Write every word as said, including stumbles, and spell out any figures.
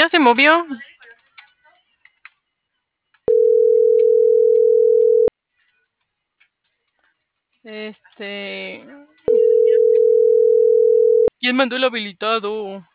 ¿Ya se movió? Este ¿Quién mandó el habilitado?